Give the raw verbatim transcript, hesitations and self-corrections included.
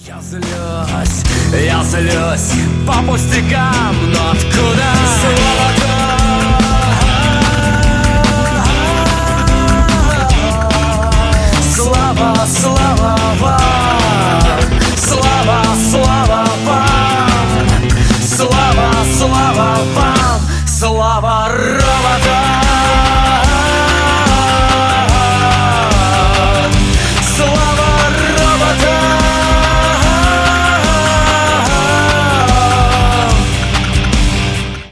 Я злюсь, я злюсь по пустякам, но откуда? Слово